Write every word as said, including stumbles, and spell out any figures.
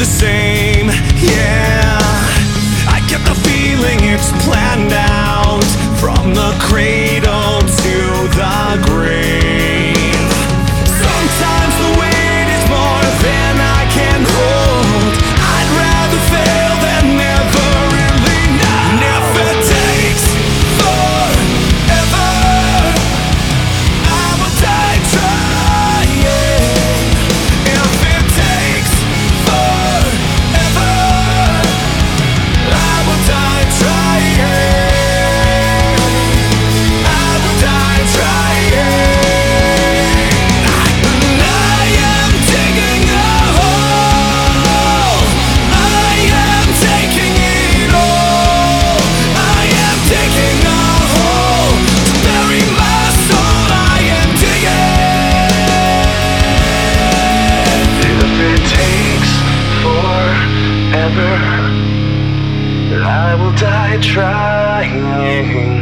the same, yeah. I get the feeling it's planned out, from the cradle to the grave. Sometimes the weight is more than I can hold. I'd rather fail than never really know. And if it takes forever, I will die trying. If it takes forever, I will die trying. I will die trying. And I am digging a hole. I am taking it all. I am digging a hole to bury my soul. I am digging. If it takes forever, I will die trying.